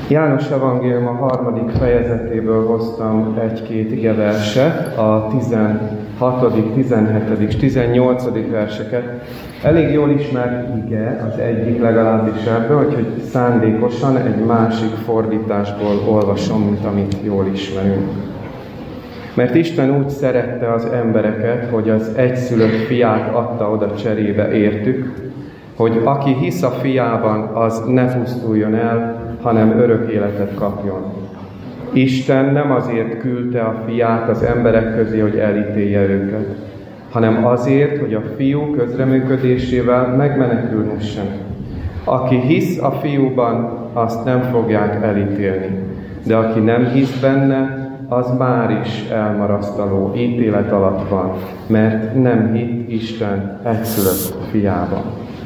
János Evangélium a 3. fejezetéből hoztam egy-két igeverset, a 16., 17. és 18. verseket. Elég jól ismert ige, az egyik legalábbis ebből, úgyhogy szándékosan egy másik fordításból olvasom, mint amit jól ismerünk. Mert Isten úgy szerette az embereket, hogy az egyszülött fiát adta oda cserébe értük, hogy aki hisz a fiában, az ne pusztuljon el, hanem örök életet kapjon. Isten nem azért küldte a fiát az emberek közé, hogy elítélje őket, hanem azért, hogy a fiú közreműködésével megmenekülhessen. Aki hisz a fiúban, azt nem fogják elítélni, de aki nem hisz benne, az már is elmarasztaló ítélet alatt van, mert nem hitt Isten egyszülött fiában.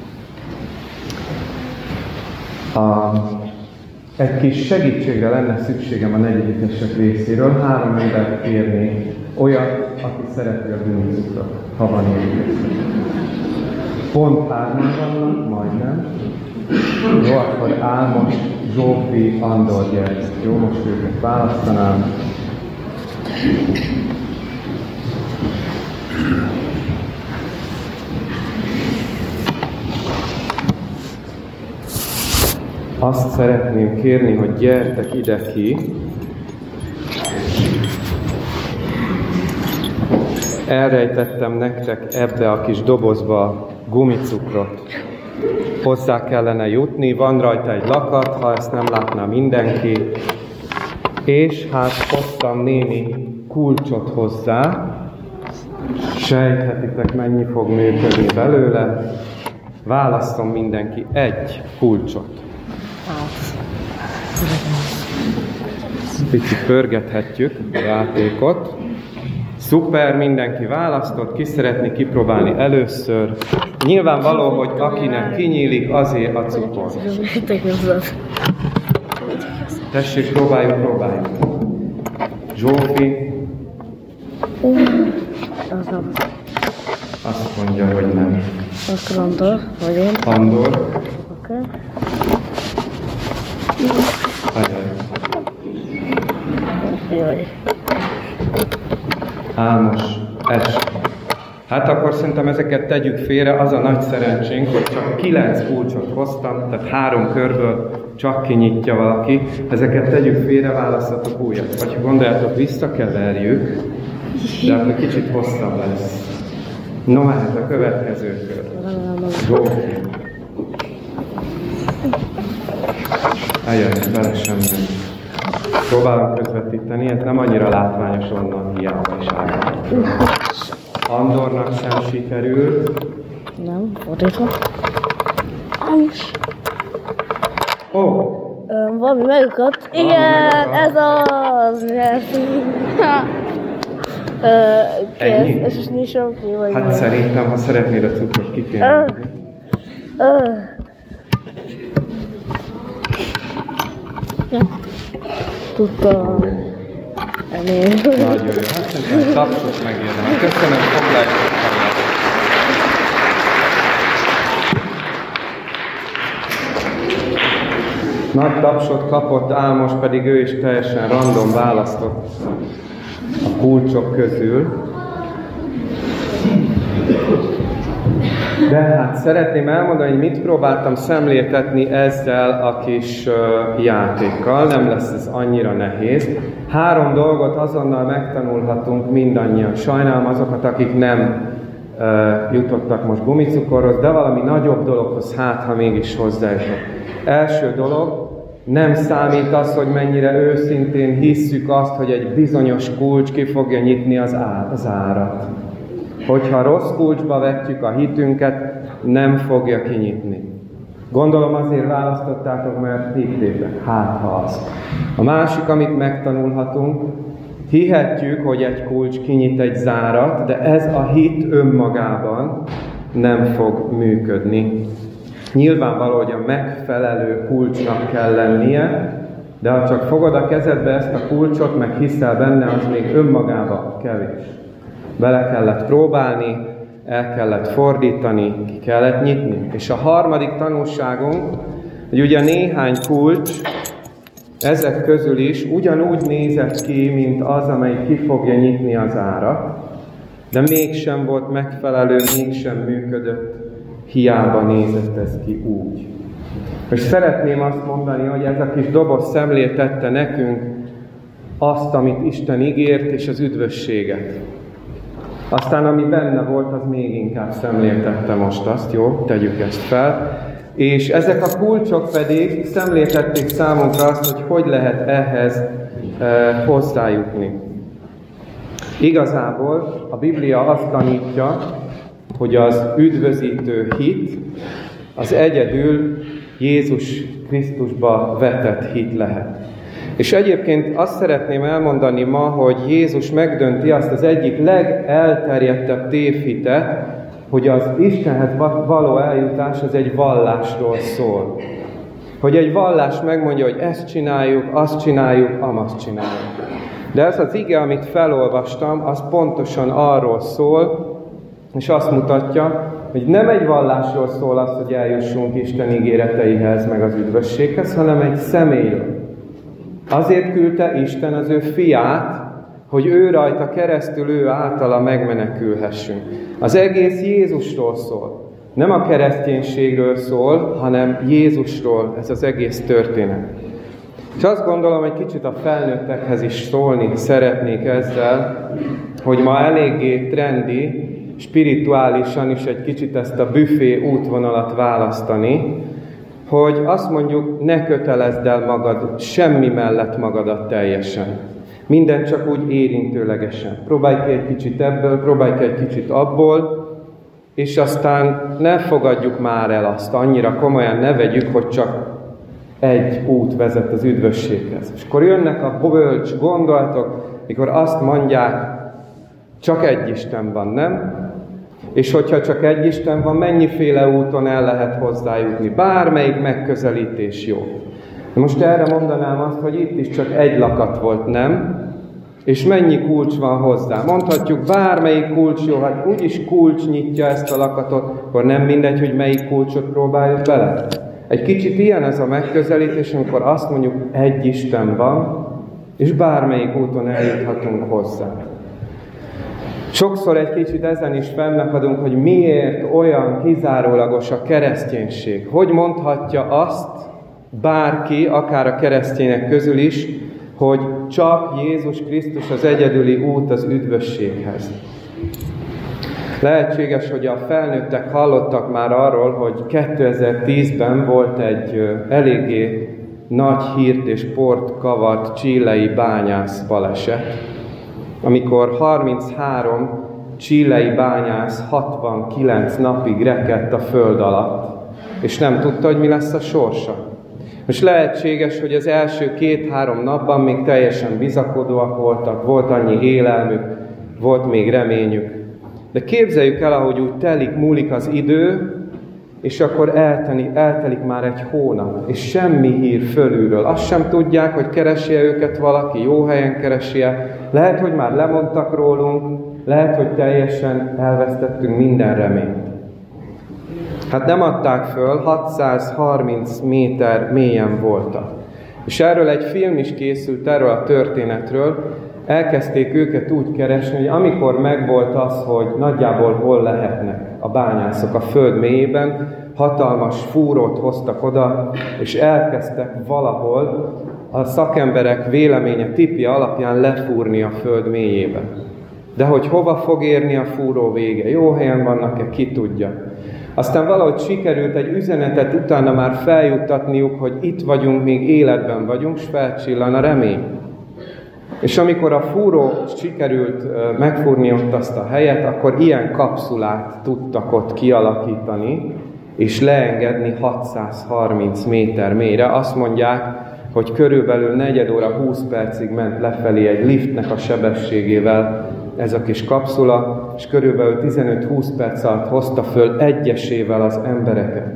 Egy kis segítségre lenne szükségem a negyedikesek részéről. 3 embert kérnék, olyat, aki szereti a gumicukrat, ha van ilyen. Pont 3 vannak, majdnem. Jó, akkor Álmos, Zsófi, Andor gyertek. Jó, most őket választanám. Azt szeretném kérni, hogy gyertek ide ki. Elrejtettem nektek ebbe a kis dobozba gumicukrot. Hozzá kellene jutni, van rajta egy lakat, ha ezt nem látná mindenki. És hát hoztam némi kulcsot hozzá. Sejthetitek, mennyi fog működni belőle. Választom mindenki egy kulcsot. Picit pörgethetjük a játékot. Szuper, mindenki választott, ki szeretné kipróbálni először. Nyilvánvaló, hogy akinek kinyílik, azért a cukor. Tessék, próbáljuk. Zsófi. Azt mondja, hogy nem. Akkor Andor, vagy én. Andor. Oké. Jaj. Álmos, es. Hát akkor szerintem ezeket tegyük félre, az a nagy szerencsénk, hogy csak 9 kulcsot hoztam, tehát 3 körből csak kinyitja valaki. Ezeket tegyük félre, választatok újat. Vagy ha gondoljátok, visszakeverjük, de akkor kicsit hosszabb lesz. No, hát a következő kör. Zsófi. Ajaj, bele sem megy. Próbálom közvetíteni, ez nem annyira látványos, onnan hiába is áll. Andornak sem sikerült. Nem, fordítva. Ámos. Valami megakadt. Igen, ez az. Ennyi? Ez is nincs oké, vagy Hát szerintem, ha szeretnéd a cukrot, ki kéne. Tudtam. Elég. Nagyon jó. Hát szerintem tapsot megérdemel. Köszönöm, foglaljuk. Nagy tapsot kapott Álmos, pedig ő is teljesen random választott a kulcsok közül. De hát szeretném elmondani, hogy mit próbáltam szemléltetni ezzel a kis játékkal. Nem lesz ez annyira nehéz. 3 dolgot azonnal megtanulhatunk mindannyian. Sajnálom azokat, akik nem jutottak most gumicukorhoz, de valami nagyobb dologhoz, hát ha mégis hozzájutok. Első dolog, nem számít az, hogy mennyire őszintén hisszük azt, hogy egy bizonyos kulcs ki fogja nyitni az árat. Hogyha rossz kulcsba vetjük a hitünket, nem fogja kinyitni. Gondolom azért választottátok, mert hittétek. Hát ha az. A másik, amit megtanulhatunk, hihetjük, hogy egy kulcs kinyit egy zárat, de ez a hit önmagában nem fog működni. Nyilvánvaló, hogy a megfelelő kulcsnak kell lennie, de ha csak fogod a kezedbe ezt a kulcsot, meg hiszel benne, az még önmagában kevés. Bele kellett próbálni, el kellett fordítani, ki kellett nyitni. És a harmadik tanulságunk, hogy ugye néhány kulcs ezek közül is ugyanúgy nézett ki, mint az, amely ki fogja nyitni az árat, de mégsem volt megfelelő, mégsem működött, hiába nézett ez ki úgy. És szeretném azt mondani, hogy ez a kis doboz szemléltette nekünk azt, amit Isten ígért, és az üdvösséget. Aztán, ami benne volt, az még inkább szemléltette most azt, jó? Tegyük ezt fel. És ezek a kulcsok pedig szemléltették számunkra azt, hogy lehet ehhez hozzájutni. Igazából a Biblia azt tanítja, hogy az üdvözítő hit az egyedül Jézus Krisztusba vetett hit lehet. És egyébként azt szeretném elmondani ma, hogy Jézus megdönti azt az egyik legelterjedtebb tévhitet, hogy az Istenhez való eljutás az egy vallásról szól. Hogy egy vallás megmondja, hogy ezt csináljuk, azt csináljuk, amazt csináljuk. De ez az ige, amit felolvastam, az pontosan arról szól, és azt mutatja, hogy nem egy vallásról szól az, hogy eljussunk Isten ígéreteihez, meg az üdvösséghez, hanem egy személyről. Azért küldte Isten az ő fiát, hogy ő rajta keresztül, ő általa megmenekülhessünk. Az egész Jézusról szól. Nem a kereszténységről szól, hanem Jézusról ez az egész történet. És azt gondolom, egy kicsit a felnőttekhez is szólni szeretnék ezzel, hogy ma eléggé trendi, spirituálisan is egy kicsit ezt a büfé útvonalat választani, hogy azt mondjuk, ne kötelezd el magad semmi mellett magadat teljesen. Minden csak úgy érintőlegesen. Próbálj ki egy kicsit ebből, próbálj ki egy kicsit abból, és aztán ne fogadjuk már el azt, annyira komolyan ne vegyük, hogy csak egy út vezet az üdvösséghez. És akkor jönnek a bölcs gondolatok, mikor azt mondják, csak egy Isten van, nem? És hogyha csak egy Isten van, mennyiféle úton el lehet hozzájutni? Bármelyik megközelítés jó. De most erre mondanám azt, hogy itt is csak egy lakat volt, nem? És mennyi kulcs van hozzá? Mondhatjuk, bármelyik kulcs jó, hát úgyis kulcs nyitja ezt a lakatot, akkor nem mindegy, hogy melyik kulcsot próbáljuk bele. Egy kicsit ilyen ez a megközelítés, amikor azt mondjuk, egy Isten van, és bármelyik úton eljuthatunk hozzá. Sokszor egy kicsit ezen is fennakadunk, hogy miért olyan kizárólagos a kereszténység. Hogy mondhatja azt bárki, akár a keresztények közül is, hogy csak Jézus Krisztus az egyedüli út az üdvösséghez. Lehetséges, hogy a felnőttek hallottak már arról, hogy 2010-ben volt egy eléggé nagy hírt és port kavart chilei bányász baleset, amikor 33 chilei bányász 69 napig rekedt a föld alatt, és nem tudta, hogy mi lesz a sorsa. Most lehetséges, hogy az első 2-3 napban még teljesen bizakodóak voltak, volt annyi élelmük, volt még reményük. De képzeljük el, ahogy úgy múlik az idő, és akkor eltelik már egy hónap, és semmi hír fölülről. Azt sem tudják, hogy keresi-e őket valaki, jó helyen keresi-e. Lehet, hogy már lemondtak rólunk, lehet, hogy teljesen elvesztettünk minden reményt. Hát nem adták föl, 630 méter mélyen voltak. És erről egy film is készült, erről a történetről. Elkezdték őket úgy keresni, hogy amikor megvolt az, hogy nagyjából hol lehetnek a bányászok a föld mélyében, hatalmas fúrót hoztak oda, és elkezdtek valahol a szakemberek véleménye, tipje alapján lefúrni a föld mélyébe. De hogy hova fog érni a fúró vége, jó helyen vannak-e, ki tudja. Aztán valahogy sikerült egy üzenetet utána már feljuttatniuk, hogy itt vagyunk, még életben vagyunk, s felcsillan a remény. És amikor a fúró sikerült megfúrni ott azt a helyet, akkor ilyen kapszulát tudtak ott kialakítani, és leengedni 630 méter mélyre. Azt mondják, hogy körülbelül 4 óra 20 percig ment lefelé egy liftnek a sebességével ez a kis kapszula, és körülbelül 15-20 perc alatt hozta föl egyesével az embereket.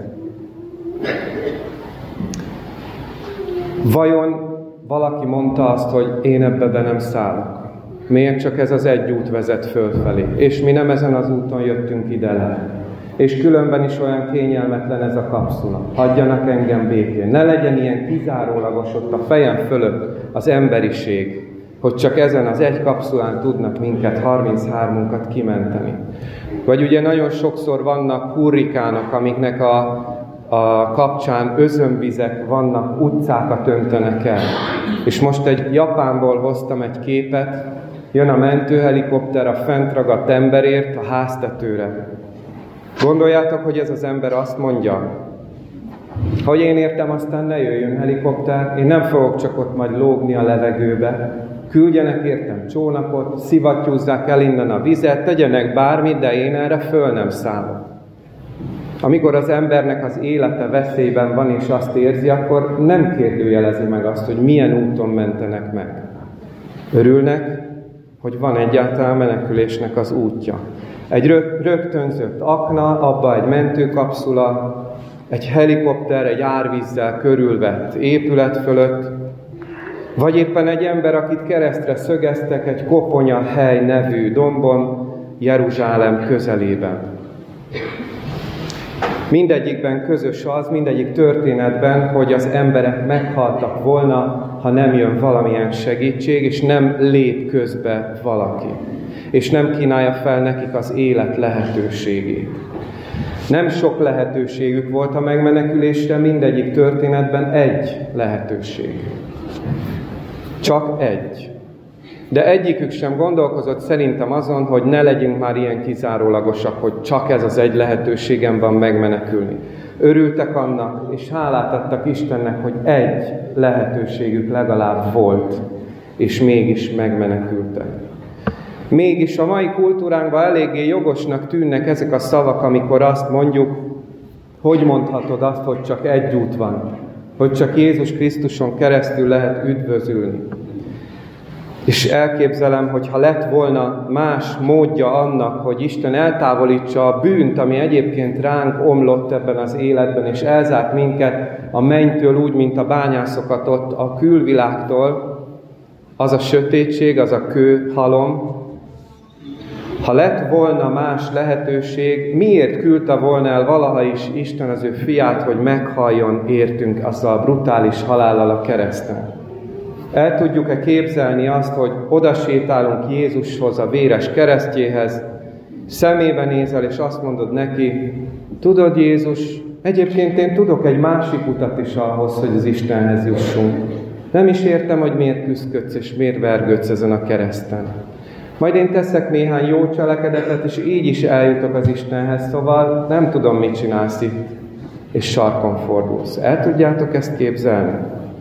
Vajon valaki mondta azt, hogy én ebbe be nem szállok? Miért csak ez az egy út vezet fölfelé? És mi nem ezen az úton jöttünk ide le? És különben is olyan kényelmetlen ez a kapszula. Hagyjanak engem békén. Ne legyen ilyen kizárólagos ott a fejem fölött az emberiség, hogy csak ezen az egy kapszulán tudnak minket, 33-unkat kimenteni. Vagy ugye nagyon sokszor vannak hurrikánok, amiknek a kapcsán özönvizek vannak, utcákat öntenek el. És most egy Japánból hoztam egy képet, jön a mentőhelikopter a fent ragadt emberért a háztetőre. Gondoljátok, hogy ez az ember azt mondja, hogy én értem, aztán ne jöjjön helikopter, én nem fogok csak ott majd lógni a levegőbe, küldjenek értem csónakot, szivattyúzzák el innen a vizet, tegyenek bármit, de én erre föl nem szállok. Amikor az embernek az élete veszélyben van és azt érzi, akkor nem kérdőjelezi meg azt, hogy milyen úton mentenek meg. Örülnek, hogy van egyáltalán menekülésnek az útja. Egy rögtönzött akna, abba egy mentőkapszula, egy helikopter, egy árvízzel körülvett épület fölött, vagy éppen egy ember, akit keresztre szögeztek egy Koponya hely nevű dombon, Jeruzsálem közelében. Mindegyikben közös az, mindegyik történetben, hogy az emberek meghaltak volna, ha nem jön valamilyen segítség, és nem lép közbe valaki. És nem kínálja fel nekik az élet lehetőségét. Nem sok lehetőségük volt a megmenekülésre, mindegyik történetben egy lehetőség. Csak egy. De egyikük sem gondolkozott szerintem azon, hogy ne legyünk már ilyen kizárólagosak, hogy csak ez az egy lehetőségem van megmenekülni. Örültek annak, és hálát adtak Istennek, hogy egy lehetőségük legalább volt, és mégis megmenekültek. Mégis a mai kultúránkban eléggé jogosnak tűnnek ezek a szavak, amikor azt mondjuk, hogy mondhatod azt, hogy csak egy út van, hogy csak Jézus Krisztuson keresztül lehet üdvözülni. És elképzelem, hogy ha lett volna más módja annak, hogy Isten eltávolítsa a bűnt, ami egyébként ránk omlott ebben az életben, és elzárt minket a mennytől úgy, mint a bányászokat ott a külvilágtól, az a sötétség, az a kőhalom. Ha lett volna más lehetőség, miért küldte volna el valaha is Isten az ő fiát, hogy meghalljon értünk azzal a brutális halállal a kereszten? El tudjuk-e képzelni azt, hogy odasétálunk Jézushoz, a véres keresztjéhez, szemébe nézel, és azt mondod neki, tudod Jézus, egyébként én tudok egy másik utat is ahhoz, hogy az Istenhez jussunk. Nem is értem, hogy miért küszködsz és miért vergődsz ezen a kereszten. Majd én teszek néhány jó cselekedetet, és így is eljutok az Istenhez, szóval nem tudom, mit csinálsz itt, és sarkon fordulsz. El tudjátok ezt képzelni?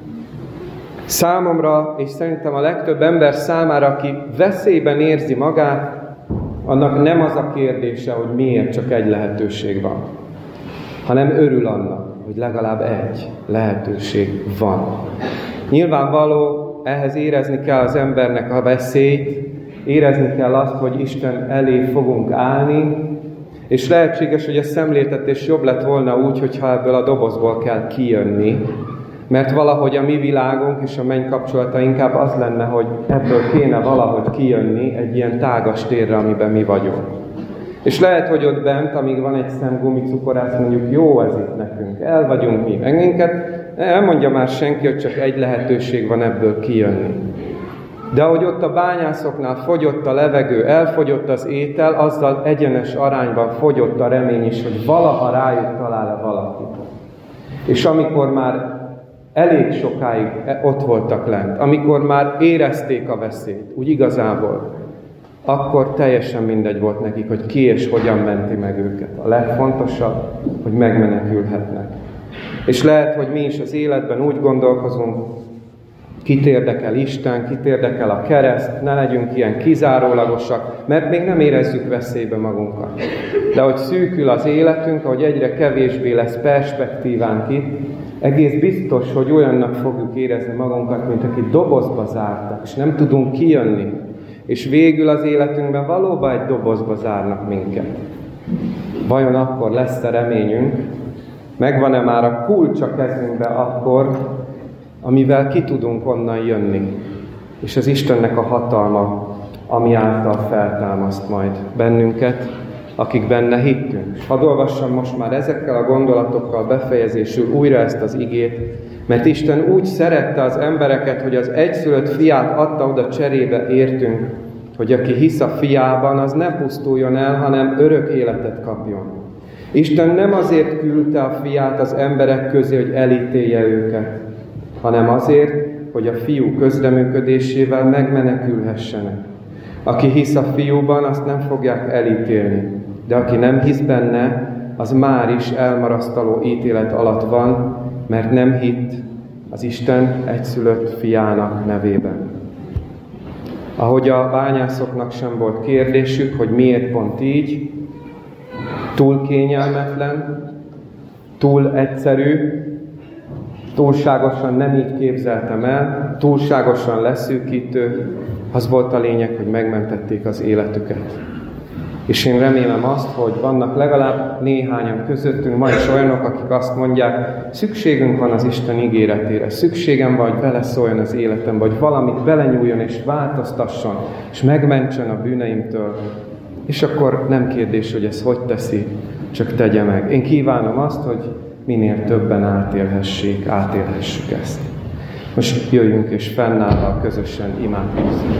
Számomra, és szerintem a legtöbb ember számára, aki veszélyben érzi magát, annak nem az a kérdése, hogy miért csak egy lehetőség van, hanem örül annak, hogy legalább egy lehetőség van. Nyilvánvaló, ehhez érezni kell az embernek a veszélyt, érezni kell azt, hogy Isten elé fogunk állni, és lehetséges, hogy a szemléltetés jobb lett volna úgy, hogyha ebből a dobozból kell kijönni, mert valahogy a mi világunk és a menny kapcsolata inkább az lenne, hogy ebből kéne valahogy kijönni egy ilyen tágas térre, amiben mi vagyunk. És lehet, hogy ott bent, amíg van egy szem gumicukorász, mondjuk jó ez itt nekünk, el vagyunk mi, meg minket, nem mondja már senki, hogy csak egy lehetőség van ebből kijönni. De ahogy ott a bányászoknál fogyott a levegő, elfogyott az étel, azzal egyenes arányban fogyott a remény is, hogy valaha rájuk talál-e valaki. És amikor már elég sokáig ott voltak lent, amikor már érezték a veszélyt, úgy igazából, akkor teljesen mindegy volt nekik, hogy ki és hogyan menti meg őket. A legfontosabb, hogy megmenekülhetnek. És lehet, hogy mi is az életben úgy gondolkozunk, kit érdekel Isten, kit érdekel a kereszt, ne legyünk ilyen kizárólagosak, mert még nem érezzük veszélybe magunkat. De hogy szűkül az életünk, ahogy egyre kevésbé lesz perspektívánk itt, egész biztos, hogy olyannak fogjuk érezni magunkat, mint akit dobozba zártak, és nem tudunk kijönni. És végül az életünkben valóban egy dobozba zárnak minket. Vajon akkor lesz-e reményünk? Megvan-e már a kulcs a kezünkbe akkor, amivel ki tudunk onnan jönni? És az Istennek a hatalma, ami által feltámaszt majd bennünket, akik benne hittünk. Hadd olvassam most már ezekkel a gondolatokkal befejezésül újra ezt az igét, mert Isten úgy szerette az embereket, hogy az egyszülött fiát adta oda cserébe értünk, hogy aki hisz a fiában, az ne pusztuljon el, hanem örök életet kapjon. Isten nem azért küldte a fiát az emberek közé, hogy elítélje őket, hanem azért, hogy a fiú közreműködésével megmenekülhessenek. Aki hisz a fiúban, azt nem fogják elítélni, de aki nem hisz benne, az már is elmarasztaló ítélet alatt van, mert nem hitt az Isten egyszülött fiának nevében. Ahogy a bányászoknak sem volt kérdésük, hogy miért pont így, túl kényelmetlen, túl egyszerű, túlságosan nem így képzeltem el, túlságosan leszűkítő, az volt a lényeg, hogy megmentették az életüket. És én remélem azt, hogy vannak legalább néhányan közöttünk ma is olyanok, akik azt mondják, szükségünk van az Isten ígéretére, szükségem van, hogy beleszóljon az életembe, hogy valamit belenyúljon és változtasson, és megmentsen a bűneimtől. És akkor nem kérdés, hogy ez hogy teszi, csak tegye meg. Én kívánom azt, hogy minél többen átélhessük ezt. Most jöjjünk és fennállva közösen imádkozzunk.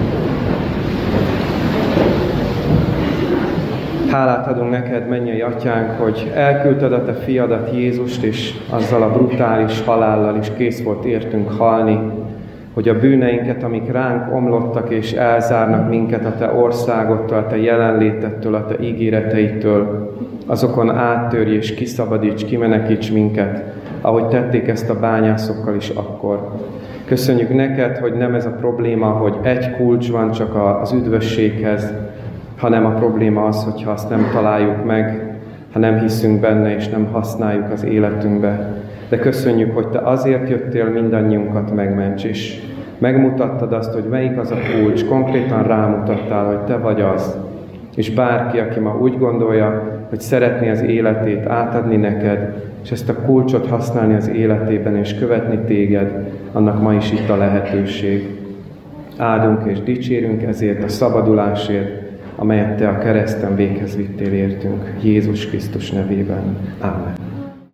Hálát adunk neked, mennyei Atyánk, hogy elküldted a te fiadat, Jézust, és azzal a brutális halállal is kész volt értünk halni, hogy a bűneinket, amik ránk omlottak és elzárnak minket a te országodtól, a te jelenlétettől, a te ígéreteitől, azokon áttörj és kiszabadíts, kimenekíts minket, ahogy tették ezt a bányászokkal is akkor. Köszönjük neked, hogy nem ez a probléma, hogy egy kulcs van csak az üdvösséghez, hanem a probléma az, hogyha azt nem találjuk meg, ha nem hiszünk benne és nem használjuk az életünkbe. De köszönjük, hogy te azért jöttél mindannyiunkat megments, és megmutattad azt, hogy melyik az a kulcs, konkrétan rámutattál, hogy te vagy az. És bárki, aki ma úgy gondolja, hogy szeretné az életét átadni neked, és ezt a kulcsot használni az életében, és követni téged, annak ma is itt a lehetőség. Áldunk és dicsérünk ezért a szabadulásért, amelyet te a kereszten véghez vittél értünk. Jézus Krisztus nevében. Ámen.